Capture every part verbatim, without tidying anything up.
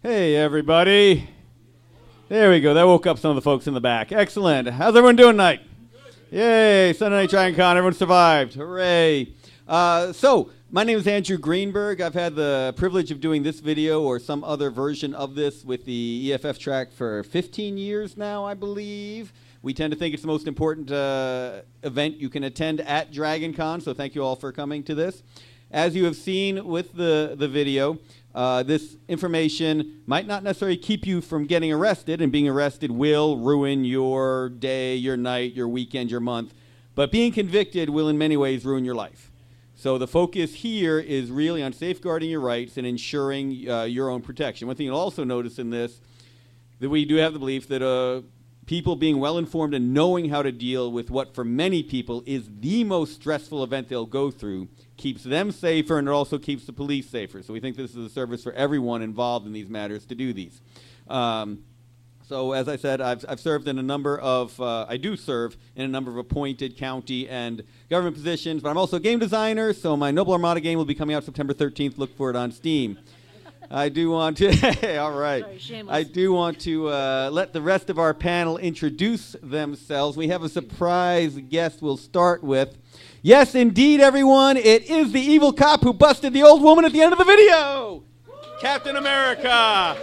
Hey, everybody. There we go. That woke up some of the folks in the back. Excellent. How's everyone doing tonight? Yay. Sunday Night Dragon Con. Everyone survived. Hooray. Uh, so, my name is Andrew Greenberg. I've had the privilege of doing this video or some other version of this with the E F F track for fifteen years now, I believe. We tend to think it's the most important uh, event you can attend at Dragon Con, so thank you all for coming to this. As you have seen with the, the video, Uh, this information might not necessarily keep you from getting arrested, and being arrested will ruin your day, your night, your weekend, your month. But being convicted will in many ways ruin your life. So the focus here is really on safeguarding your rights and ensuring uh, your own protection. One thing you'll also notice in this, that we do have the belief that uh, people being well-informed and knowing how to deal with what for many people is the most stressful event they'll go through keeps them safer, and it also keeps the police safer. So we think this is a service for everyone involved in these matters to do these. Um, so as I said, I've, I've served in a number of, uh, I do serve in a number of appointed county and government positions, but I'm also a game designer, so my Noble Armada game will be coming out September thirteenth. Look for it on Steam. I do want to, all right. Sorry, I do want to uh, let the rest of our panel introduce themselves. We have a surprise guest we'll start with. Yes, indeed, everyone, it is the evil cop who busted the old woman at the end of the video. Captain America.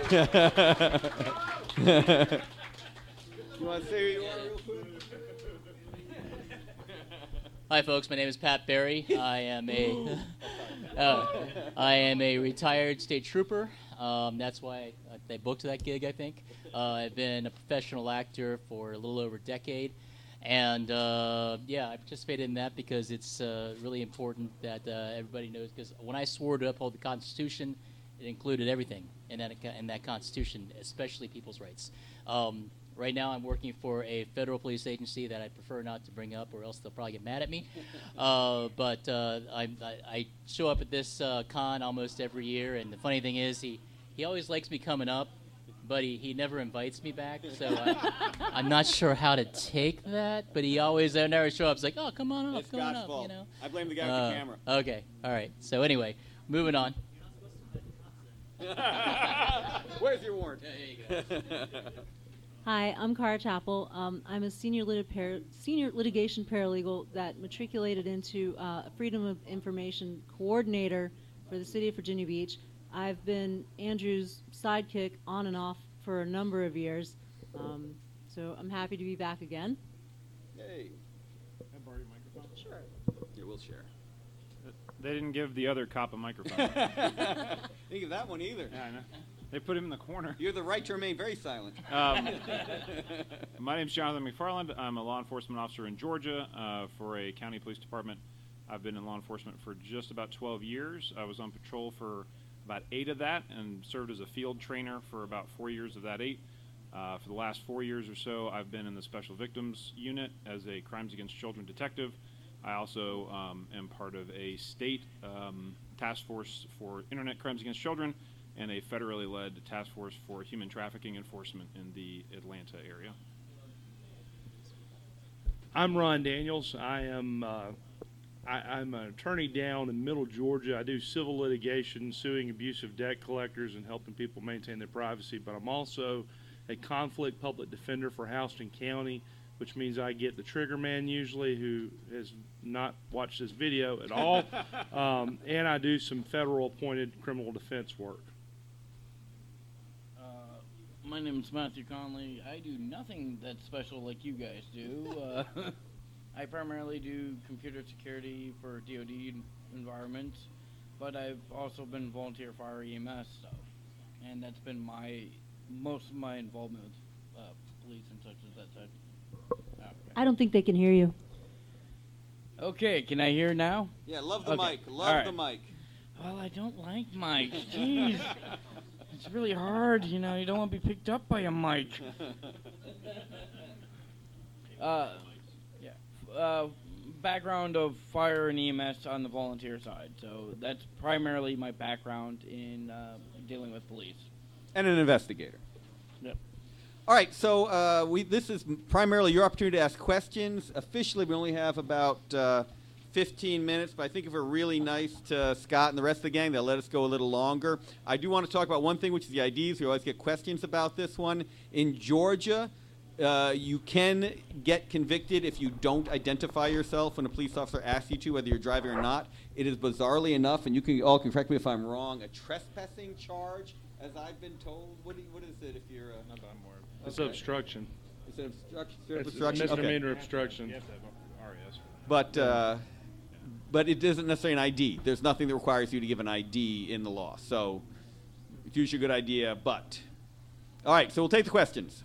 You want to say who you are real quick? Hi, folks. My name is Pat Berry. I am a uh, I am a retired state trooper. Um, that's why I, they booked that gig, I think. Uh, I've been a professional actor for a little over a decade. And, uh, yeah, I participated in that because it's uh, really important that uh, everybody knows. Because when I swore to uphold the Constitution, it included everything in that, in that Constitution, especially people's rights. Um, right now I'm working for a federal police agency that I prefer not to bring up or else they'll probably get mad at me. Uh, but uh, I, I, I show up at this uh, con almost every year. And the funny thing is he, he always likes me coming up. But he, he never invites me back, so I, I'm not sure how to take that. But he always, I never show up. It's like, oh, come on up, It's come on Scott's up, fault. you know. I blame the guy Uh, with the camera. Okay, all right. So anyway, moving on. Where's your warrant? There you go. Hi, I'm Cara Chappell. Um, I'm a senior, lit- par- senior litigation paralegal that matriculated into uh, a Freedom of Information coordinator for the city of Virginia Beach. I've been Andrew's sidekick on and off for a number of years, um, so I'm happy to be back again. Hey. Can I borrow your microphone? Sure. Yeah, we'll share. They didn't give the other cop a microphone. Think of that one either. Yeah, I know. They put him in the corner. You have the right to remain very silent. Um, my name's Jonathan McFarland. I'm a law enforcement officer in Georgia uh, for a county police department. I've been in law enforcement for just about twelve years. I was on patrol for about eight of that and served as a field trainer for about four years of that eight. Uh, for the last four years or so, I've been in the Special Victims Unit as a Crimes Against Children detective. I also um, am part of a state um, task force for Internet Crimes Against Children and a federally led task force for human trafficking enforcement in the Atlanta area. I'm Ron Daniels. I am uh, I, I'm an attorney down in Middle Georgia. I do civil litigation, suing abusive debt collectors and helping people maintain their privacy. But I'm also a conflict public defender for Houston County, which means I get the trigger man usually, who has not watched this video at all. um, and I do some federal appointed criminal defense work. Uh, my name is Matthew Conley. I do nothing that's special like you guys do. Uh, I primarily do computer security for D O D environments, but I've also been volunteer fire E M S stuff, and that's been my most of my involvement with uh, police and such as that side. Okay. I don't think they can hear you. Okay, can I hear now? Yeah, love the Okay. mic. Love All right. the mic. Well, I don't like mics. Jeez. It's really hard, you know, you don't want to be picked up by a mic. Uh, yeah. Uh, background of fire and E M S on the volunteer side. So that's primarily my background in uh, dealing with police. And an investigator. Yep. All right, so uh, we this is primarily your opportunity to ask questions. Officially, we only have about uh, fifteen minutes, but I think if we're really nice to Scott and the rest of the gang, they'll let us go a little longer. I do want to talk about one thing, which is the I Ds. We always get questions about this one. In Georgia, uh, you can get convicted if you don't identify yourself when a police officer asks you to, whether you're driving or not. It is bizarrely enough, and you can all can correct me if I'm wrong, a trespassing charge, as I've been told. What, do you, what is it if you're uh, Not that I'm aware of. It's Okay. obstruction. It's an obstruction. It's obstruction? Okay. misdemeanor obstruction. You have to have R A S for that. But uh, but it isn't necessarily an I D. There's nothing that requires you to give an I D in the law. So it's usually a good idea. But all right, so we'll take the questions.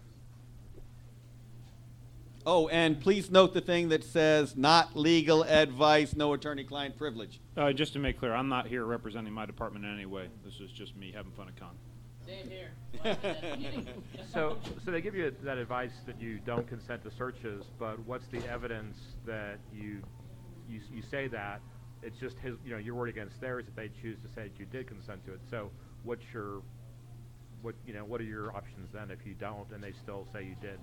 Oh, and please note the thing that says not legal advice, no attorney-client privilege. Uh, just to make clear, I'm not here representing my department in any way. This is just me having fun at con. Same here. So, so they give you that advice that you don't consent to searches, but what's the evidence that you, you, you say that? It's just his, you know, your word against theirs if they choose to say that you did consent to it. So, what's your, what, you know, what are your options then if you don't and they still say you did?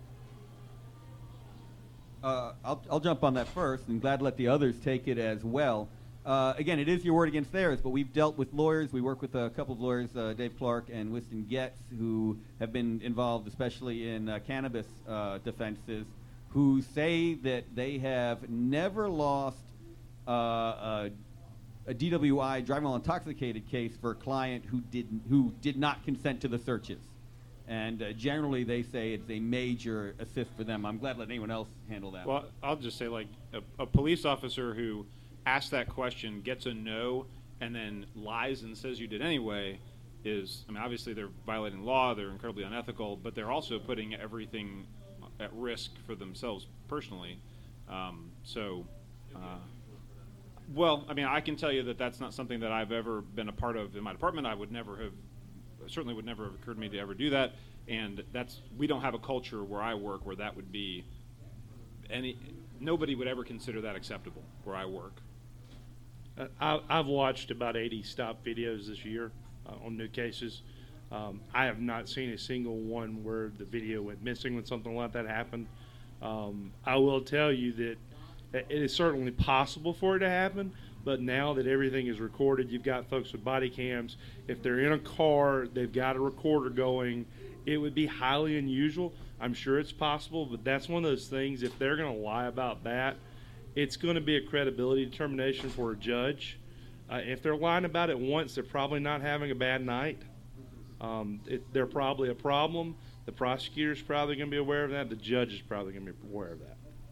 Uh, I'll, I'll jump on that first, and glad to let the others take it as well. Uh, again, it is your word against theirs, but we've dealt with lawyers. We work with a couple of lawyers, uh, Dave Clark and Winston Getz, who have been involved, especially in uh, cannabis uh, defenses, who say that they have never lost uh, a, a D W I, driving while intoxicated, case for a client who did who did not consent to the searches. And uh, generally, they say it's a major assist for them. I'm glad to let anyone else handle that. Well, I'll just say, like, a, a police officer who asks that question, gets a no, and then lies and says you did anyway is, I mean, obviously they're violating law, they're incredibly unethical, but they're also putting everything at risk for themselves personally. Um, so, uh, well, I mean, I can tell you that that's not something that I've ever been a part of in my department. I would never have, certainly would never have occurred to me to ever do that. And that's, we don't have a culture where I work where that would be any, nobody would ever consider that acceptable where I work. Uh, I, I've watched about eighty stop videos this year uh, on new cases. Um, I have not seen a single one where the video went missing when something like that happened. Um, I will tell you that it is certainly possible for it to happen, but now that everything is recorded, you've got folks with body cams. If they're in a car, they've got a recorder going. It would be highly unusual. I'm sure it's possible, but that's one of those things, if they're going to lie about that, it's going to be a credibility determination for a judge. Uh, if they're lying about it once, they're probably not having a bad night. Um, it, they're probably a problem. The prosecutor's probably going to be aware of that. The judge is probably going to be aware of that.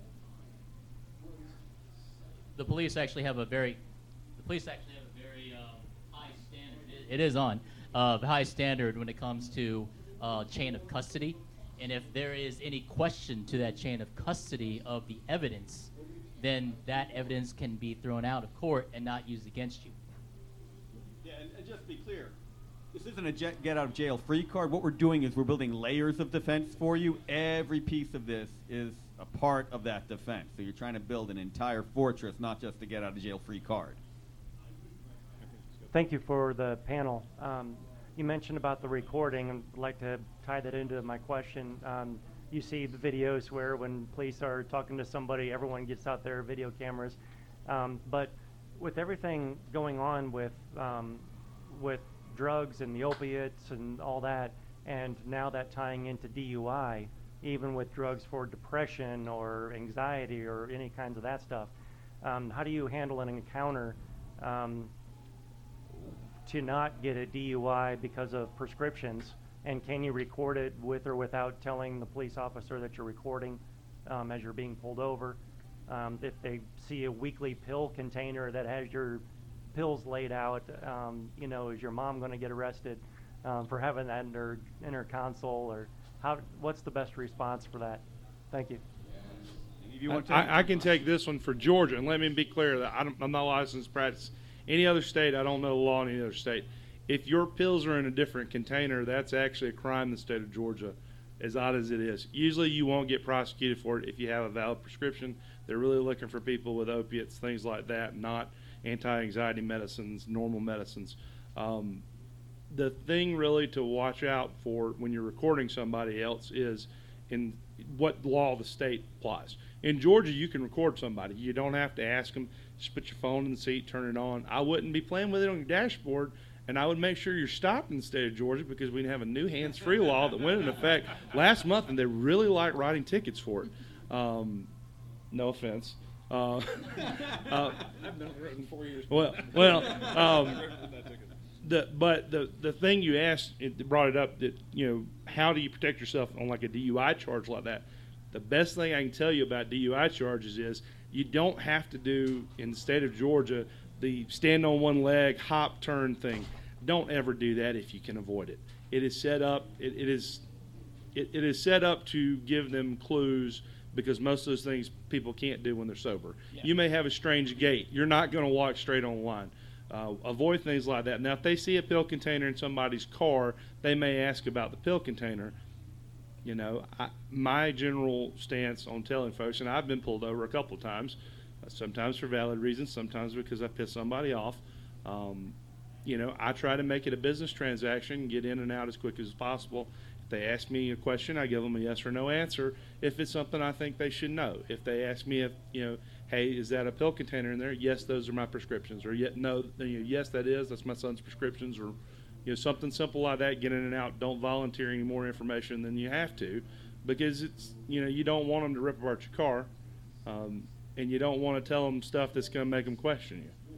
The police actually have a very, the police actually have a very um, high standard. It, it is on uh, high standard when it comes to uh, chain of custody, and if there is any question to that chain of custody of the evidence, then that evidence can be thrown out of court and not used against you. Yeah, and, and just to be clear, this isn't a jet, get out of jail free card. What we're doing is we're building layers of defense for you. Every piece of this is a part of that defense. So you're trying to build an entire fortress, not just a get out of jail free card. Thank you for the panel. Um, you mentioned about the recording, and I'd like to tie that into my question. Um, you see the videos where when police are talking to somebody, everyone gets out their video cameras. Um, but with everything going on with um, with drugs and the opiates and all that, and now that tying into D U I, even with drugs for depression or anxiety or any kinds of that stuff, um, how do you handle an encounter um, to not get a D U I because of prescriptions? And can you record it with or without telling the police officer that you're recording um, as you're being pulled over? Um, if they see a weekly pill container that has your pills laid out, um, you know, is your mom going to get arrested um, for having that in her, in her console? Or how? What's the best response for that? Thank you. If you want to I, I can take this one for Georgia, and let me be clear that I don't, I'm not licensed to practice any other state. I don't know the law in any other state. If your pills are in a different container, that's actually a crime in the state of Georgia, as odd as it is. Usually you won't get prosecuted for it if you have a valid prescription. They're really looking for people with opiates, things like that, not anti-anxiety medicines, normal medicines. Um, the thing really to watch out for when you're recording somebody else is in what law the state applies. In Georgia, you can record somebody. You don't have to ask them. Just put your phone in the seat, turn it on. I wouldn't be playing with it on your dashboard, and I would make sure you're stopped in the state of Georgia because we have a new hands-free law that went into effect last month, and they really like writing tickets for it. Um, no offense. Uh, uh, I've been written four years. well, well, um, the but the the thing you asked, it brought it up that, you know, how do you protect yourself on like a D U I charge like that? The best thing I can tell you about D U I charges is you don't have to do, in the state of Georgia, the stand on one leg, hop, turn thing. Don't ever do that if you can avoid it. It is set up. It, it is it, it is set up to give them clues, because most of those things people can't do when they're sober. Yeah. You may have a strange gait. You're not going to walk straight on line. Uh, avoid things like that. Now, if they see a pill container in somebody's car, they may ask about the pill container. You know, I, my general stance on telling folks, and I've been pulled over a couple of times, uh, sometimes for valid reasons, sometimes because I pissed somebody off. Um, you know, I try to make it a business transaction, get in and out as quick as possible. If they ask me a question, I give them a yes or no answer if it's something I think they should know. If they ask me if, you know, hey, is that a pill container in there? Yes, those are my prescriptions. Or yet, no, you know, yes, that is. That's my son's prescriptions. Or, you know, something simple like that. Get in and out. Don't volunteer any more information than you have to, because it's, you know, you don't want them to rip apart your car, um, and you don't want to tell them stuff that's going to make them question you.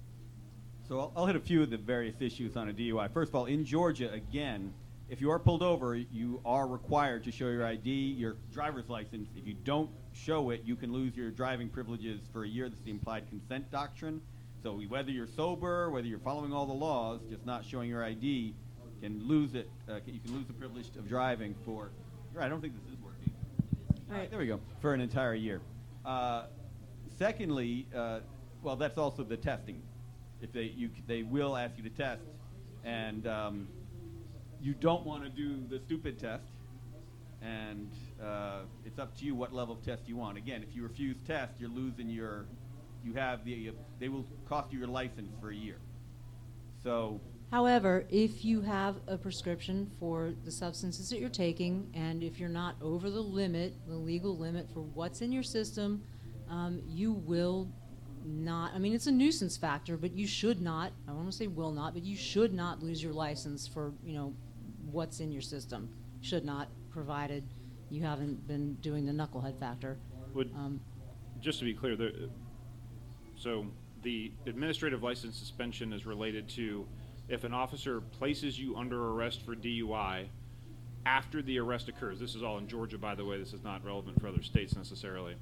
So I'll, I'll hit a few of the various issues on a D U I. First of all, in Georgia, again, if you are pulled over, you are required to show your I D, your driver's license. If you don't show it, you can lose your driving privileges for a year. That's the implied consent doctrine. So whether you're sober, whether you're following all the laws, just not showing your I D, can lose it. Uh, you can lose the privilege of driving for. Right, I don't think this is working. All right, there we go. For an entire year. Uh, secondly, uh, well, that's also the testing. If they you they will ask you to test, and um, you don't want to do the stupid test, and uh, it's up to you what level of test you want. Again, if you refuse test, you're losing your, you have the, uh, they will cost you your license for a year. So. However, if you have a prescription for the substances that you're taking, and if you're not over the limit, the legal limit for what's in your system, um, you will not, I mean, it's a nuisance factor, but you should not, I don't want to say will not, but you should not lose your license for, you know, what's in your system. Should not, provided you haven't been doing the knucklehead factor. Would, um, just to be clear, there, so the administrative license suspension is related to if an officer places you under arrest for D U I after the arrest occurs. This is all in Georgia, by the way. This is not relevant for other states necessarily.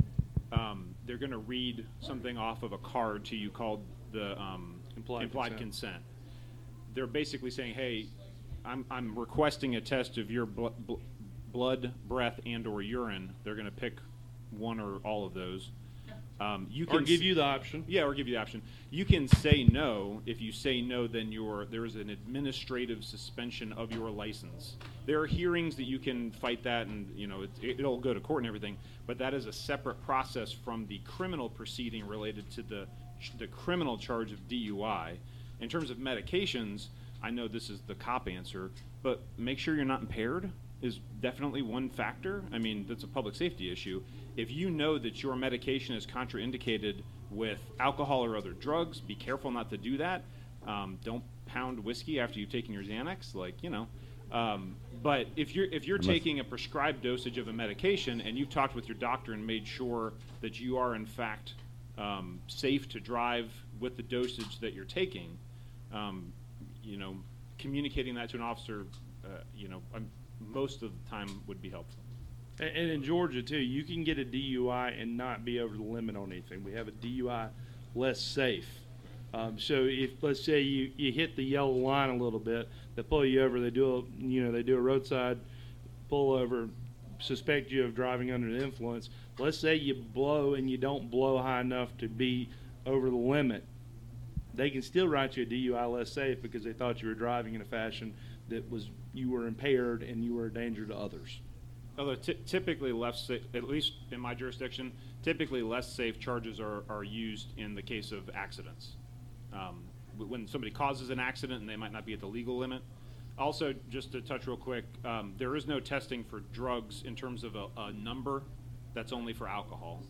Um, they're going to read something off of a card to you called the um, Implied implied consent. consent. They're basically saying, hey, I'm, I'm requesting a test of your bl- bl- blood, breath, and or urine. They're going to pick one or all of those. Um, you can Or give s- you the option. Yeah, or give you the option. You can say no. If you say no, then you're, there is an administrative suspension of your license. There are hearings that you can fight that, and you know it, it'll go to court and everything. But that is a separate process from the criminal proceeding related to the the criminal charge of D U I. In terms of medications, I know this is the cop answer, but make sure you're not impaired is definitely one factor. I mean, that's a public safety issue. If you know that your medication is contraindicated with alcohol or other drugs, be careful not to do that. Um, don't pound whiskey after you've taken your Xanax, like, you know. Um, but if you're if you're Unless- taking a prescribed dosage of a medication and you've talked with your doctor and made sure that you are in fact um, safe to drive with the dosage that you're taking, um, you know, communicating that to an officer, uh, you know, um, most of the time would be helpful. And, and in Georgia, too, you can get a D U I and not be over the limit on anything. We have a D U I less safe. Um, so if, let's say, you, you hit the yellow line a little bit, they pull you over, they do a, you know, they do a roadside pull over, suspect you of driving under the influence. Let's say you blow and you don't blow high enough to be over the limit. They can still write you a D U I less safe because they thought you were driving in a fashion that was, you were impaired and you were a danger to others. Although ty- typically less, sa- at least in my jurisdiction, typically less safe charges are, are used in the case of accidents. Um, w- when somebody causes an accident and they might not be at the legal limit. Also, just to touch real quick, um, there is no testing for drugs in terms of a, a number. That's only for alcohol.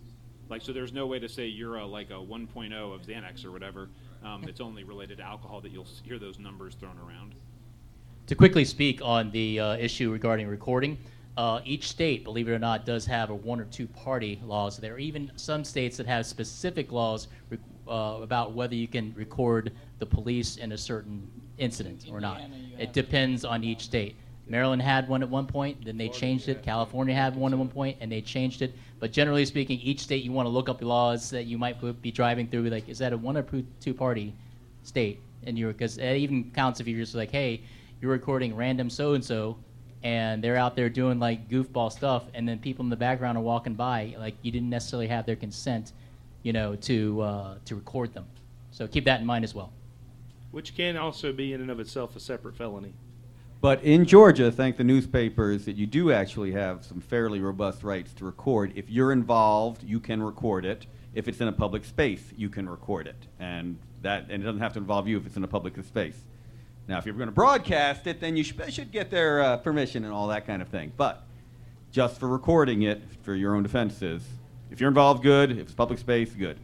Like, so there's no way to say you're a, like a one point oh of Xanax or whatever. Um, it's only related to alcohol that you'll hear those numbers thrown around. To quickly speak on the uh, issue regarding recording, uh, each state, believe it or not, does have a one or two party laws. There are even some states that have specific laws re- uh, about whether you can record the police in a certain incident or not. It depends on each state. Maryland had one at one point, then they changed it. California had one at one point, and they changed it. But generally speaking, each state, you want to look up the laws that you might be driving through. Like, is that a one or two-party state? And you're because it even counts if you're just like, hey, you're recording random so-and-so, and they're out there doing like goofball stuff, and then people in the background are walking by. Like, you didn't necessarily have their consent, you know, to uh, to record them. So keep that in mind as well. Which can also be in and of itself a separate felony. But in Georgia, thank the newspapers, that you do actually have some fairly robust rights to record. If you're involved, you can record it. If it's in a public space, you can record it. And that and it doesn't have to involve you if it's in a public space. Now, if you're going to broadcast it, then you sh- should get their uh, permission and all that kind of thing. But just for recording it, for your own defenses, if you're involved, good. If it's public space, good.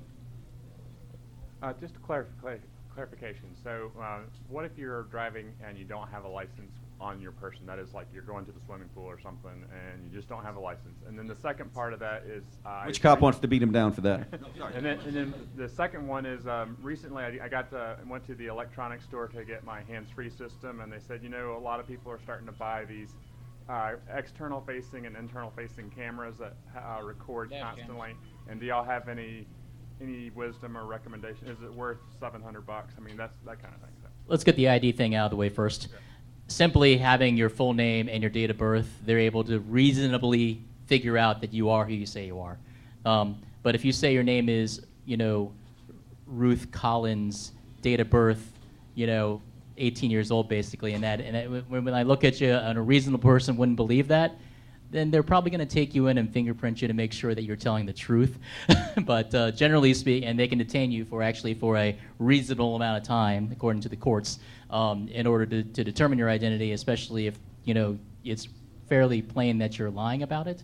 Uh, just a clarif- clar- clarification. So, uh, what if you're driving and you don't have a license on your person? That is, like, you're going to the swimming pool or something, and you just don't have a license. And then the second part of that is uh, Which cop wants to beat him down for that? no, sorry. And then, and then the second one is um, recently I, I got to, went to the electronics store to get my hands-free system, and they said, you know, a lot of people are starting to buy these uh, external-facing and internal-facing cameras that uh, record Dash constantly. cams. And do y'all have any any wisdom or recommendation? Is it worth seven hundred bucks? I mean, that's that kind of thing. So. Let's get the I D thing out of the way first. Yeah. Simply having your full name and your date of birth, they're able to reasonably figure out that you are who you say you are. Um, but if you say your name is, you know, Ruth Collins, date of birth, you know, eighteen years old basically, and that, and that, when, when I look at you and a reasonable person wouldn't believe that, then they're probably going to take you in and fingerprint you to make sure that you're telling the truth. But uh, generally speaking, and they can detain you for actually for a reasonable amount of time, according to the courts, um, in order to, to determine your identity, especially if, you know, it's fairly plain that you're lying about it.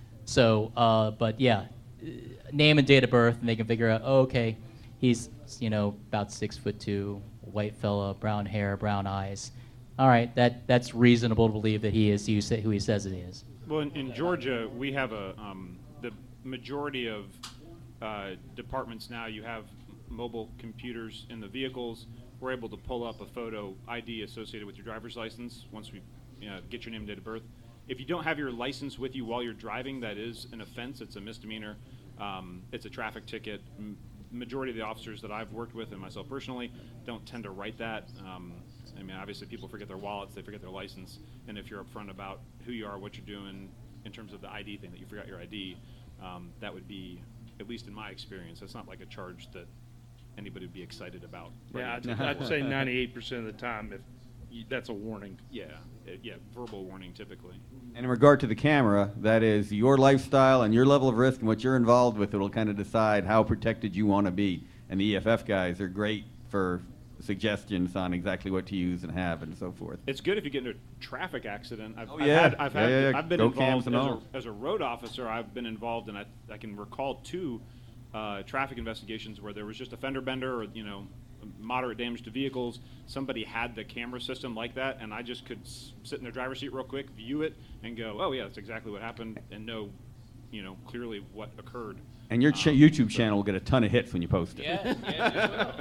So, uh, but yeah, name and date of birth, and they can figure out, oh, okay, he's, you know, about six foot two, white fella, brown hair, brown eyes. All right, that that's reasonable to believe that he is who, say, who he says it is. Well, in, in Georgia, we have a um, the majority of uh, departments now. You have mobile computers in the vehicles. We're able to pull up a photo I D associated with your driver's license once we you know, get your name and date of birth. If you don't have your license with you while you're driving, that is an offense. It's a misdemeanor. Um, it's a traffic ticket. M- majority of the officers that I've worked with, and myself personally, don't tend to write that. Um, I mean, obviously, people forget their wallets, they forget their license, and if you're upfront about who you are, what you're doing, in terms of the I D thing, that you forgot your I D, um, that would be, at least in my experience, that's not like a charge that anybody would be excited about. Yeah, I'd, Right? I'd say ninety-eight percent of the time, if you, that's a warning. Yeah, it, yeah, verbal warning typically. And in regard to the camera, that is your lifestyle and your level of risk and what you're involved with. It'll kind of decide how protected you want to be. And the E F F guys are great for suggestions on exactly what to use and have and so forth. It's good if you get into a traffic accident. I've, Oh, I've yeah. had, I've, Yeah, had, yeah, yeah. I've been Go cams involved and as all. a, as a road officer. I've been involved, and I, I can recall two uh, traffic investigations where there was just a fender bender or you know moderate damage to vehicles. Somebody had the camera system like that, and I just could s- sit in their driver's seat real quick, view it, and go, oh yeah, that's exactly what happened, and know, you know, clearly what occurred. And your ch- Um, YouTube so- channel will get a ton of hits when you post it. Yeah, yeah.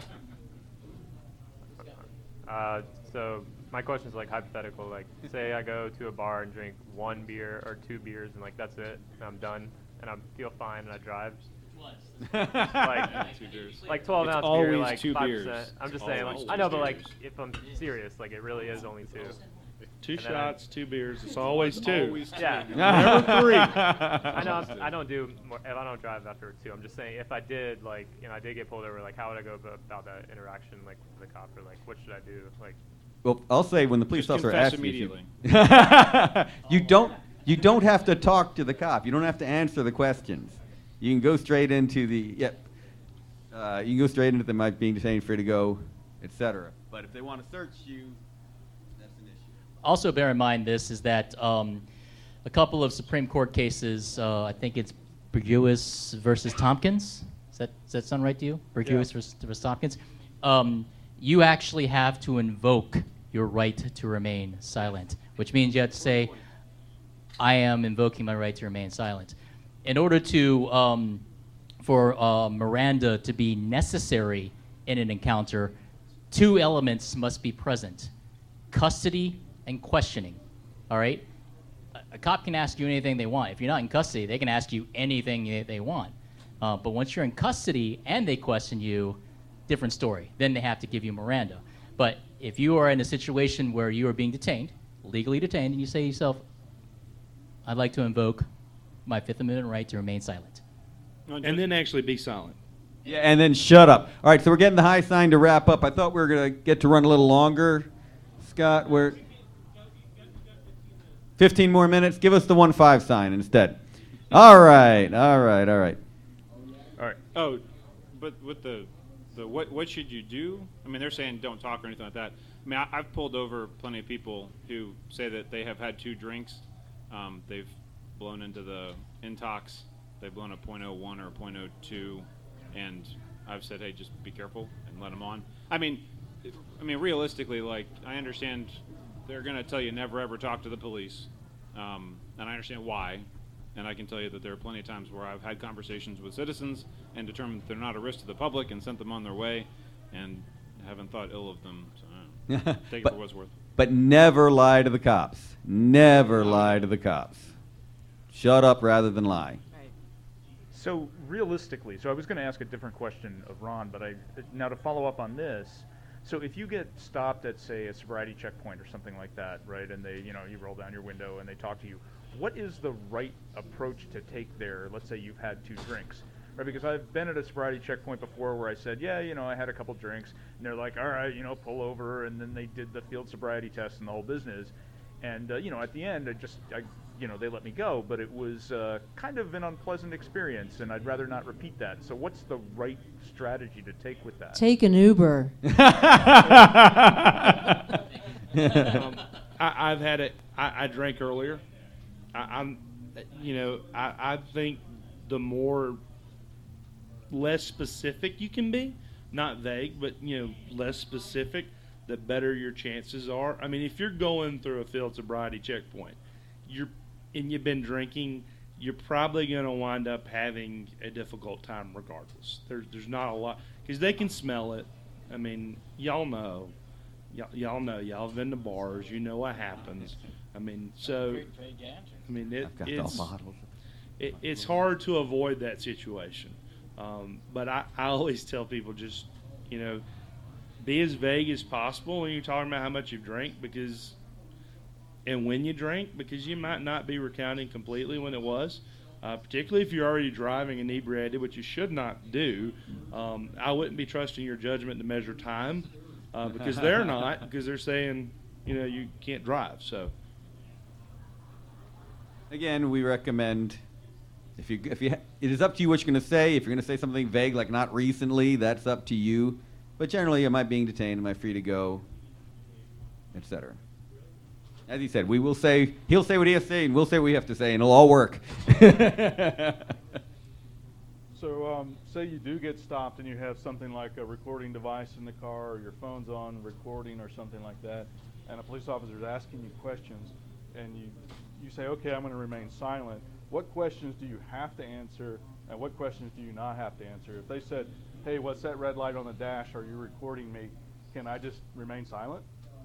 Uh, so my question is like hypothetical. Like, say I go to a bar and drink one beer or two beers, and like that's it, and I'm done, and I feel fine, and I drive. like, Two beers. like twelve It's ounce always beer, like two five beers. percent. I'm just It's saying, like, always I know, two but like, beers. if I'm serious, like, it really is only two. Two And then shots, two beers. It's always two. Always two. Yeah. Never three. I know. I'm, I don't do. More, if I don't drive after two, I'm just saying, if I did, like, you know, I did get pulled over, like, how would I go about, about that interaction, like, with the cop, or like, what should I do, like? Well, I'll say when the police Just officer confess asks you, immediately. you don't you don't have to talk to the cop. You don't have to answer the questions. You can go straight into the yep. Uh, you can go straight into the might being detained, free to go, et cetera. But if they want to search you, that's an issue. Also bear in mind this is that um, a couple of Supreme Court cases, uh, I think it's Burgess versus Tompkins. Does that, does that sound right to you? Burgess Yeah. versus, versus Tompkins. Um, you actually have to invoke your right to remain silent, which means you have to say, I am invoking my right to remain silent. In order to, um, for uh, Miranda to be necessary in an encounter, two elements must be present: custody and questioning. All right? A, a cop can ask you anything they want. If you're not in custody, they can ask you anything they, they want. Uh, but once you're in custody and they question you, different story. Then they have to give you Miranda. But if you are in a situation where you are being detained, legally detained, and you say to yourself, I'd like to invoke my Fifth Amendment right to remain silent. And then actually be silent. Yeah, and then shut up. All right, so we're getting the high sign to wrap up. I thought we were going to get to run a little longer. Scott, we're fifteen more minutes. Give us the one five sign instead. All right, all right, all right. All right. Oh, but with the, the what what should you do? I mean, they're saying don't talk or anything like that. I mean, I, I've pulled over plenty of people who say that they have had two drinks. Um, they've blown into the intox. They've blown a point oh one or a point oh two, and I've said, hey, just be careful and let them on. I mean, if, I mean, realistically, like, I understand they're going to tell you never ever talk to the police, um, and I understand why. And I can tell you that there are plenty of times where I've had conversations with citizens and determined that they're not a risk to the public and sent them on their way, and haven't thought ill of them. So, I don't know. Take it But- for what's worth. But never lie to the cops. Never lie to the cops. Shut up rather than lie. So realistically, so I was going to ask a different question of Ron, but I now to follow up on this. So if you get stopped at, say, a sobriety checkpoint or something like that, right, and they, you know, you roll down your window and they talk to you, what is the right approach to take there? Let's say you've had two drinks, right? Because I've been at a sobriety checkpoint before where I said, yeah, you know, I had a couple drinks, and they're like, all right, you know, pull over, and then they did the field sobriety test and the whole business, and uh, you know, at the end, I just, I, you know, they let me go, but it was uh, kind of an unpleasant experience, and I'd rather not repeat that. So what's the right strategy to take with that? Take an Uber. um, I, I've had it. I, I drank earlier. I, I'm, you know, I, I think the more less specific you can be, not vague, but you know, less specific, the better your chances are. I mean, if you're going through a field sobriety checkpoint, you're and you've been drinking, you're probably going to wind up having a difficult time regardless. There's there's not a lot because they can smell it. I mean, y'all know, y'all, y'all know, y'all have been to bars, you know what happens. I mean, so I mean it, I've got it's the bottles. it, it's hard to avoid that situation. Um, but I, I always tell people just, you know, be as vague as possible when you're talking about how much you've drank because, and when you drank, because you might not be recounting completely when it was, uh, particularly if you're already driving inebriated, which you should not do. Um, I wouldn't be trusting your judgment to measure time uh, because they're not, because they're saying, you know, you can't drive. So. Again, we recommend if you if you it is up to you what you're going to say. If you're going to say something vague like "not recently," that's up to you. But generally, am I being detained? Am I free to go? et cetera. As he said, we will say he'll say what he has to say, and we'll say what we have to say, and it'll all work. So, um, say you do get stopped, and you have something like a recording device in the car, or your phone's on recording, or something like that, and a police officer is asking you questions, and you you say, okay, I'm going to remain silent. What questions do you have to answer, and what questions do you not have to answer? If they said, hey, what's that red light on the dash? Are you recording me? Can I just remain silent?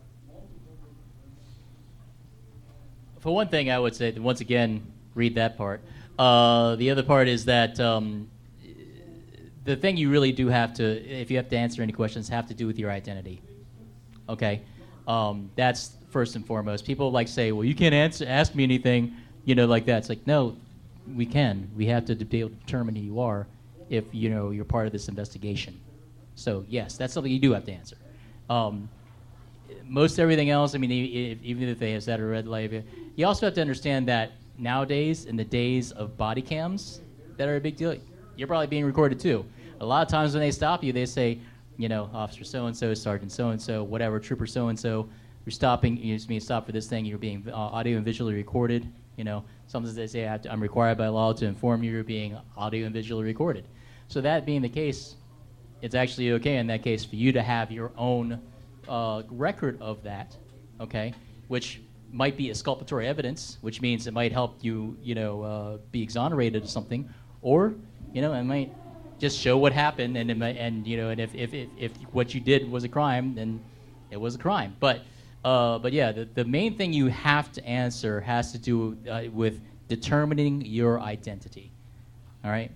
For one thing, I would say, that once again, read that part. Uh, the other part is that um, the thing you really do have to, if you have to answer any questions, have to do with your identity. Okay? Um, that's first and foremost. People like say, well, you can't answer, ask me anything, you know, like that. It's like, no, we can. We have to be able to determine who you are if, you know, you're part of this investigation. So, yes, that's something you do have to answer. Um, most everything else, I mean, if, even if they have set a red light, you also have to understand that nowadays, in the days of body cams that are a big deal, you're probably being recorded too. A lot of times when they stop you, they say, you know, Officer so-and-so, Sergeant so-and-so, whatever, Trooper so-and-so, you're stopping, you're just being stopped for this thing, you're being uh, audio and visually recorded. You know, sometimes they say I have to, I'm required by law to inform you you're being audio and visually recorded. So that being the case, it's actually okay in that case for you to have your own uh, record of that, okay, which might be exculpatory evidence, which means it might help you, you know, uh, be exonerated of something, or, you know, it might just show what happened, and it might, and you know, and if, if, if, if what you did was a crime, then it was a crime. But uh, but yeah, the, the main thing you have to answer has to do uh, with determining your identity. All right.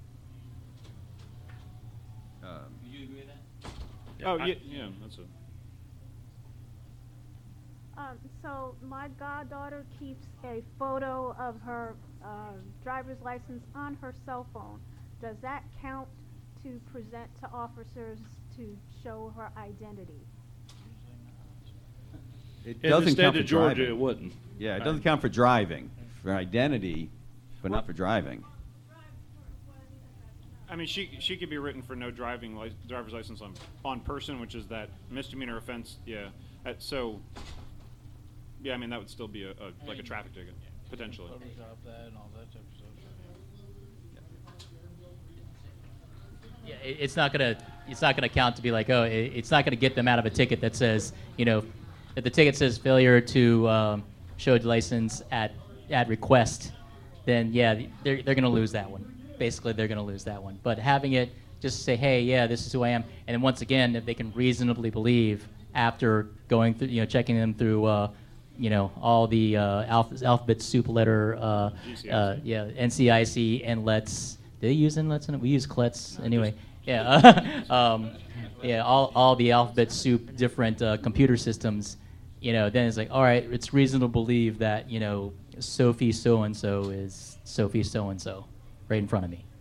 Um, Do you agree with that? Oh yeah, yeah, that's it. Um, so my goddaughter keeps a photo of her uh, driver's license on her cell phone. Does that count to present to officers to show her identity? It In doesn't the state count of for Georgia, driving. it wouldn't. Yeah, it doesn't count for driving, for identity, but not for driving. I mean, she she could be written for no driving li- driver's license on on person, which is that misdemeanor offense. Yeah, uh, so yeah, I mean that would still be a, a like a traffic ticket potentially. Photoshop that and all that type of stuff. Yeah, it, it's not gonna it's not gonna count to be like, oh, it, it's not gonna get them out of a ticket that says, you know, if the ticket says failure to um, show license at at request, then yeah, they're they're gonna lose that one. Basically, they're gonna lose that one. But having it just say, hey, yeah, this is who I am, and then once again, if they can reasonably believe after going through, you know, checking them through, uh, you know, all the uh, alph- alphabet soup letter, uh, uh, yeah, N C I C, N L E T S. Do they use N L E T S in it? We use C L E T S anyway. Yeah, um, yeah, all all the alphabet soup different uh, computer systems. You know, then it's like, all right, it's reasonable to believe that, you know, Sophie so and so is Sophie so and so, right in front of me.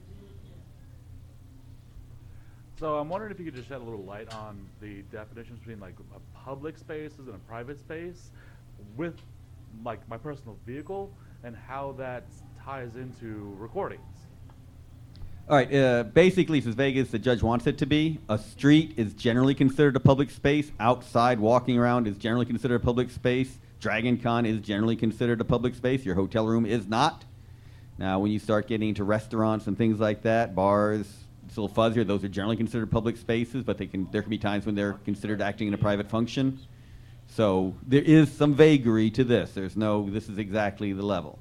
So I'm wondering if you could just shed a little light on the definitions between like a public spaces and a private space with like my personal vehicle and how that ties into recordings. All right, uh, basically, since Vegas, the judge wants it to be, a street is generally considered a public space. Outside, walking around is generally considered a public space. Dragon Con is generally considered a public space. Your hotel room is not. Now, when you start getting into restaurants and things like that, bars, it's a little fuzzier. Those are generally considered public spaces, but they can there can be times when they're considered acting in a private function. So there is some vagary to this. There's no, this is exactly the level.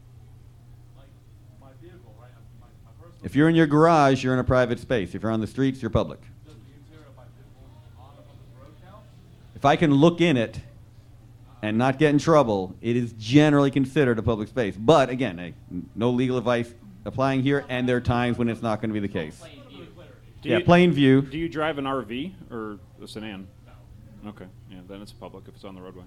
If you're in your garage, you're in a private space. If you're on the streets, you're public. If I can look in it and not get in trouble, it is generally considered a public space. But again, hey, no legal advice applying here, and there are times when it's not going to be the case. Do Yeah, you- plain view. Do you drive an R V or a sedan? No. Okay, yeah, then it's public if it's on the roadway.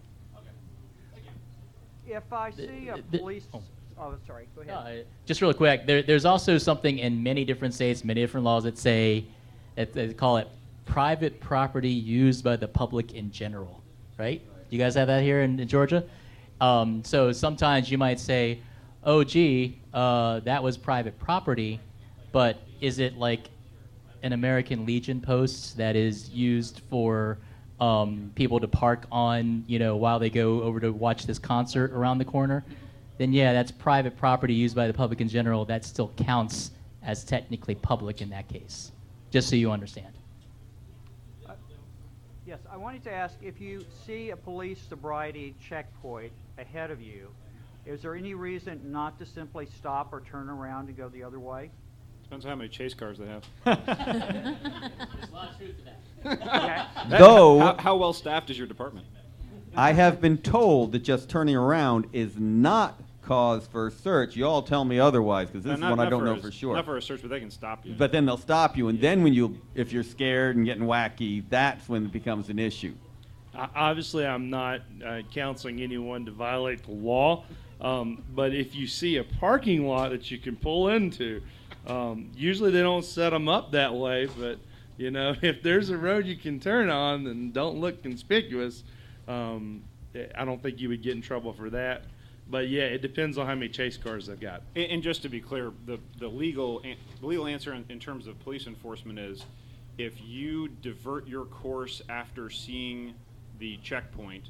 If I see a the- police, oh, sorry, go ahead. Uh, just real quick, there, there's also something in many different states, many different laws that say, that they call it private property used by the public in general, right? You guys have that here in, in Georgia? Um, so sometimes you might say, oh, gee, uh, that was private property, but is it like an American Legion post that is used for um, people to park on, you know, while they go over to watch this concert around the corner? Then yeah, that's private property used by the public in general. That still counts as technically public in that case, just so you understand. Uh, yes, I wanted to ask, if you see a police sobriety checkpoint ahead of you, is there any reason not to simply stop or turn around and go the other way? Depends on how many chase cars they have. There's a lot of truth to that. Okay. Though, how, how well staffed is your department? I have been told that just turning around is not cause for search. You all tell me otherwise, because this Uh, is not- one I not don't for know a- for sure. Not for a search, but they can stop you. But then they'll stop you, and then when you, if you're scared and getting wacky, that's when it becomes an issue. Uh, obviously, I'm not uh, counseling anyone to violate the law, um, but if you see a parking lot that you can pull into, um, usually they don't set them up that way, but you know, if there's a road you can turn on, then don't look conspicuous. Um, I don't think you would get in trouble for that. But yeah, it depends on how many chase cars they've got. And, and just to be clear, the, the legal an- the legal answer in, in terms of police enforcement is if you divert your course after seeing the checkpoint,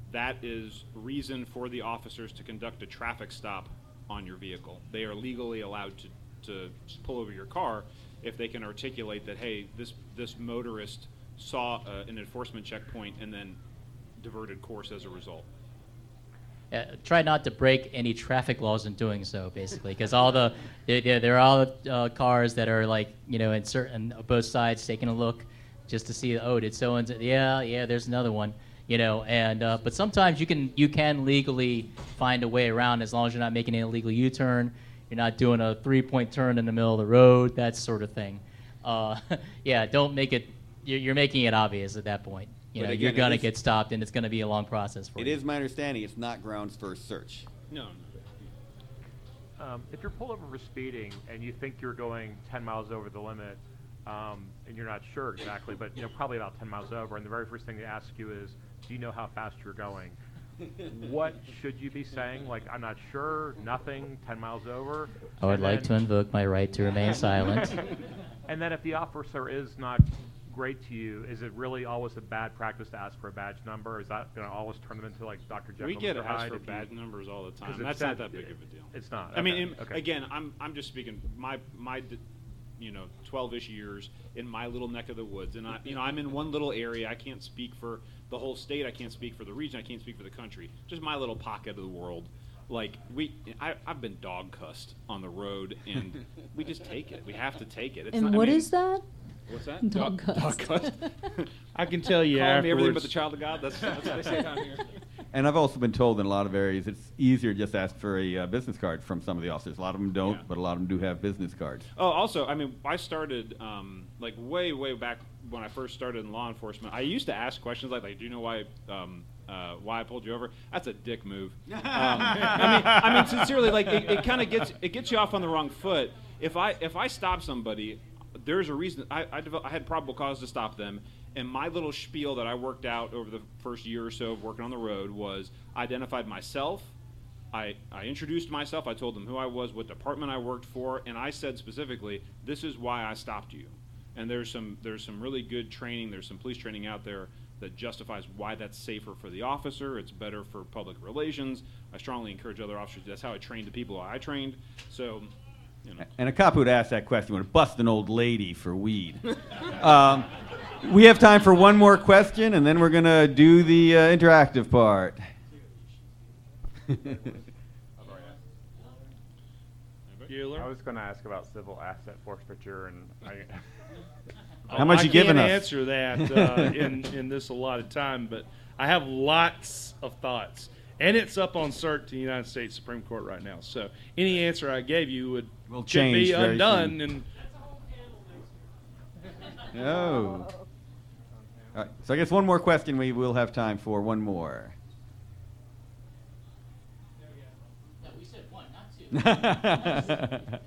that is reason for the officers to conduct a traffic stop on your vehicle. They are legally allowed to, to pull over your car if they can articulate that, hey, this, this motorist saw uh, an enforcement checkpoint and then diverted course as a result. Uh, try not to break any traffic laws in doing so, basically, because all the there, there are all the uh, cars that are like, you know, in certain both sides taking a look just to see, oh, did so and so, yeah, yeah, there's another one, you know, and uh, but sometimes you can you can legally find a way around as long as you're not making an illegal U-turn, you're not doing a three-point turn in the middle of the road, that sort of thing. Uh, yeah, don't make it. You're, you're making it obvious at that point. You know, But again, you're going to it is- get stopped, and it's going to be a long process for It you. is my understanding it's not grounds for search. No. Um, if you're pulled over for speeding and you think you're going ten miles over the limit, um, and you're not sure exactly, but you know probably about ten miles over, and the very first thing they ask you is, "Do you know how fast you're going?" What should you be saying? Like, I'm not sure, nothing, ten miles over. I would And like to then- invoke my right to remain silent. And then if the officer is not great to you, is it really always a bad practice to ask for a badge number? Is that going to always turn them into like Doctor Jekyll We and get Mister asked Hyde for if you- badge numbers all the 'cause time. it's That's that- not that big of a deal. It's not. I mean, okay, in- okay. again, I'm I'm just speaking my my d- you know twelve-ish years in my little neck of the woods, and I you know I'm in one little area. I can't speak for the whole state. I can't speak for the region. I can't speak for the country. Just my little pocket of the world. Like we, I, I've been dog cussed on the road, and we just take it. We have to take it. It's And not, what I mean, is that? What's that? Dog cuss. Dog cuss. I can tell you Call me everything but afterwards. the child of God. That's, that's what they say down here. And I've also been told in a lot of areas it's easier to just ask for a uh, business card from some of the officers. A lot of them don't, Yeah. but a lot of them do have business cards. Oh, also, I mean, I started um, like way, way back when I first started in law enforcement. I used to ask questions like, like "Do you know why um, uh, why I pulled you over?" That's a dick move. Um, I mean, I mean, sincerely, like it, it kind of gets it gets you off on the wrong foot. If I if I stop somebody, there's a reason. I I, develop, I had probable cause to stop them. And my little spiel that I worked out over the first year or so of working on the road was I identified myself, I, I introduced myself, I told them who I was, what department I worked for, and I said specifically, this is why I stopped you. And there's some there's some really good training, there's some police training out there that justifies why that's safer for the officer, it's better for public relations. I strongly encourage other officers, that's how I trained the people I trained. So, you know. And a cop who'd ask that question would bust an old lady for weed. um, we have time for one more question, and then we're going to do the uh, interactive part. Bueller? I was going to ask about civil asset forfeiture, and I. How much I you giving can't us? answer that uh, in in this allotted time, but I have lots of thoughts, and it's up on cert to the United States Supreme Court right now. So any answer I gave you would Will could change be very undone, soon. and Oh. All right, so I guess one more question we will have time for. One more. No, we said one, not two.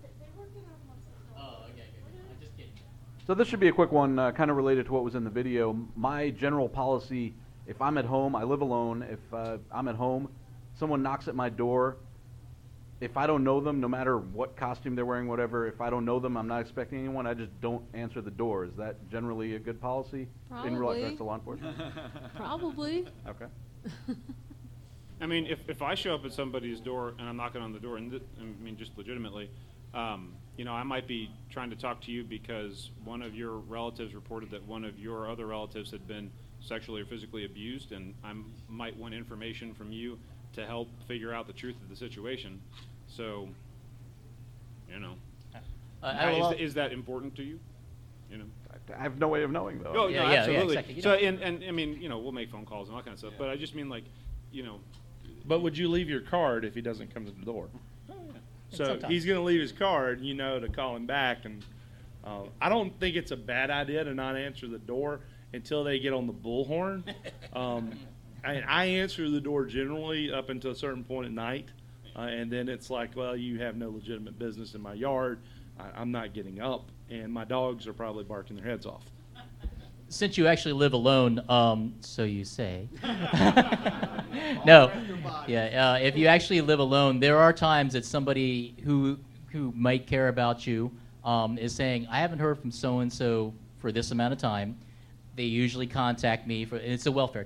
So this should be a quick one, uh, kind of related to what was in the video. My general policy, if I'm at home, I live alone, if uh, I'm at home, someone knocks at my door, if I don't know them, no matter what costume they're wearing, whatever, if I don't know them, I'm not expecting anyone, I just don't answer the door. Is that generally a good policy in Probably. regards to law enforcement? Probably. Okay. I mean, if, if I show up at somebody's door and I'm knocking on the door, and th- I mean, just legitimately, um, you know, I might be trying to talk to you because one of your relatives reported that one of your other relatives had been sexually or physically abused, and I m- might want information from you to help figure out the truth of the situation. So, you know, Uh, I will is, al- is that important to you? You know. I have no way of knowing, though. Oh, Yeah, no, yeah, yeah, absolutely. exactly. You So, know- and, and I mean, you know, we'll make phone calls and all that kind of stuff. But I just mean, like, you know, but would you leave your card if he doesn't come to the door? So Sometimes. he's going to leave his card, you know, to call him back. And uh, I don't think it's a bad idea to not answer the door until they get on the bullhorn. Um, I, I answer the door generally up until a certain point at night, uh, and then it's like, well, you have no legitimate business in my yard. I, I'm not getting up, and my dogs are probably barking their heads off. Since you actually live alone, um, so you say. No, yeah. Uh, if you actually live alone, there are times that somebody who who might care about you um, is saying, "I haven't heard from so and so for this amount of time." They usually contact me for. It's a welfare check.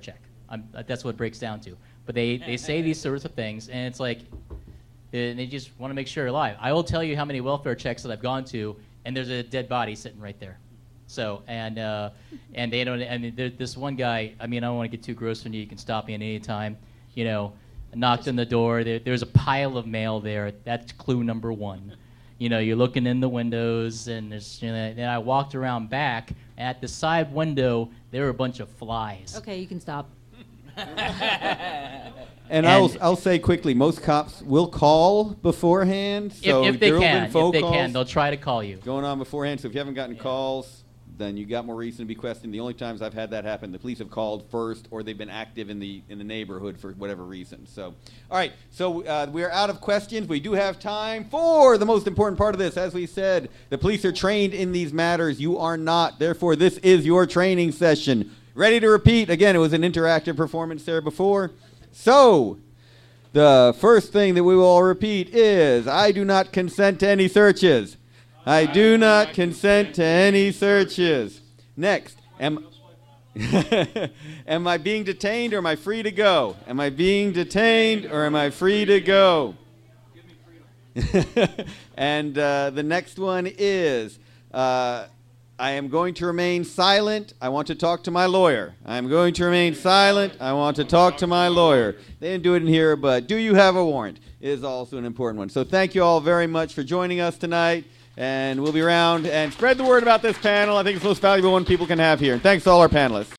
I'm, that's what it breaks down to. But they, they say these sorts of things, and it's like, and they just want to make sure you're alive. I will tell you how many welfare checks that I've gone to, and there's a dead body sitting right there. So, and uh, and they don't, I mean, there, this one guy, I mean, I don't want to get too gross on you. You can stop me at any time. You know, I knocked on the door. There, there's a pile of mail there. That's clue number one. You know, you're looking in the windows, and there's, you know, and I walked around back. At the side window, there were a bunch of flies. Okay, you can stop. And, and I'll I'll say quickly, most cops will call beforehand. So if, if they there can, have been phone if they calls can, they'll try to call you. Going on beforehand. So if you haven't gotten yeah. calls, then you got more reason to be questioned. The only times I've had that happen, the police have called first, or they've been active in the in the neighborhood for whatever reason. So, all right. So uh, we're out of questions. We do have time for the most important part of this. As we said, the police are trained in these matters. You are not. Therefore, this is your training session. Ready to repeat? Again, it was an interactive performance there before. So, the first thing that we will all repeat is, I do not consent to any searches. I do not consent to any searches. Next, am, am I being detained or am I free to go? Am I being detained or am I free to go? And uh, the next one is, uh, I am going to remain silent. I want to talk to my lawyer. I'm going to remain silent. I want to talk to my lawyer. They didn't do it in here, but do you have a warrant is also an important one. So thank you all very much for joining us tonight. And we'll be around and spread the word about this panel. I think it's the most valuable one people can have here. And thanks to all our panelists.